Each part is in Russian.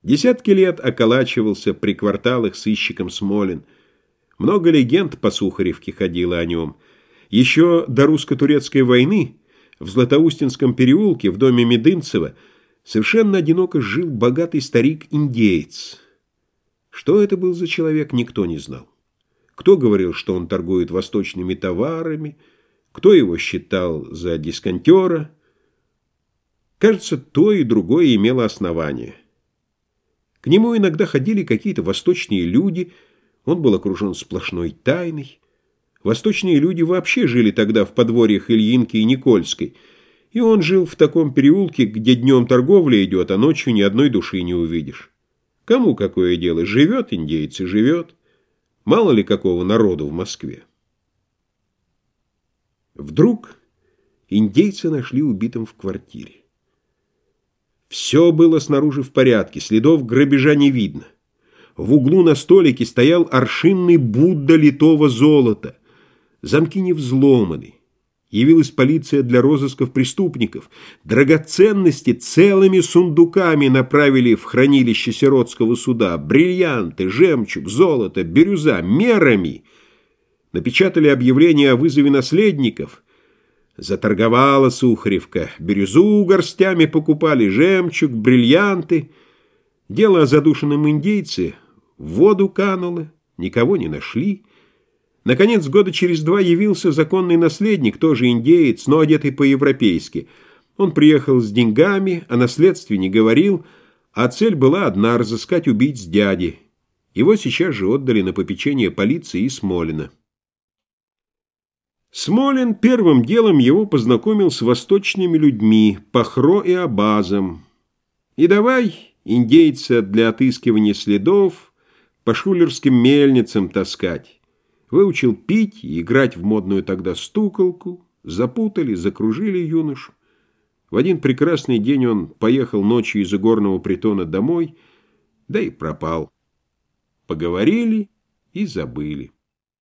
Десятки лет околачивался при кварталах сыщиком Смолин. Много легенд по Сухаревке ходило о нем. Еще до русско-турецкой войны в Златоустинском переулке в доме Медынцева совершенно одиноко жил богатый старик-индеец. Что это был за человек, никто не знал. Кто говорил, что он торгует восточными товарами, кто его считал за дисконтера. Кажется, то и другое имело основание. К нему иногда ходили какие-то восточные люди, он был окружен сплошной тайной. Восточные люди вообще жили тогда в подворьях Ильинки и Никольской, и он жил в таком переулке, где днем торговля идет, а ночью ни одной души не увидишь. Кому какое дело? Живет индеец и живет. Мало ли какого народу в Москве. Вдруг индейца нашли убитым в квартире. Все было снаружи в порядке, следов грабежа не видно. В углу на столике стоял аршинный Будда литого золота. Замки не взломаны. Явилась полиция для розысков преступников. Драгоценности целыми сундуками направили в хранилище сиротского суда. Бриллианты, жемчуг, золото, бирюза, мерами. Напечатали объявление о вызове наследников. Заторговала Сухаревка. Бирюзу горстями покупали, жемчуг, бриллианты. Дело о задушенном индейце в воду кануло, никого не нашли. Наконец, года через 2 явился законный наследник, тоже индеец, но одетый по-европейски. Он приехал с деньгами, о наследстве не говорил, а цель была одна — разыскать убийц дяди. Его сейчас же отдали на попечение полиции и Смолина. Смолин первым делом его познакомил с восточными людьми, Пахро и Абазом. И давай индейца для отыскивания следов по шулерским мельницам таскать. Выучил пить и играть в модную тогда стуколку, запутали, закружили юношу. В один прекрасный день он поехал ночью из игорного притона домой, да и пропал. Поговорили и забыли.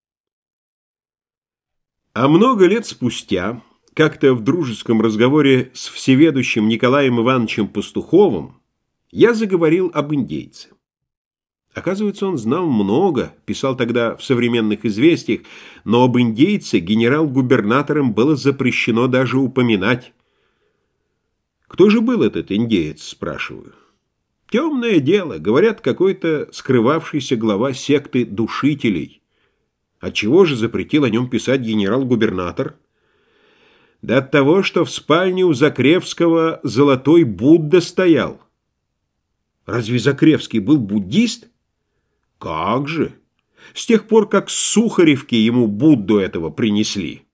А много лет спустя, как-то в дружеском разговоре с всеведущим Николаем Ивановичем Пастуховым, я заговорил об индейце. Оказывается, он знал много, писал тогда в «Современных известиях», но об индейце генерал-губернатором было запрещено даже упоминать. «Кто же был этот индеец?» – спрашиваю. «Темное дело, говорят, какой-то скрывавшийся глава секты душителей. Отчего же запретил о нем писать генерал-губернатор?» «Да от того, что в спальне у Закревского золотой Будда стоял». «Разве Закревский был буддист?» «Как же! С тех пор, как с Сухаревки ему Будду этого принесли».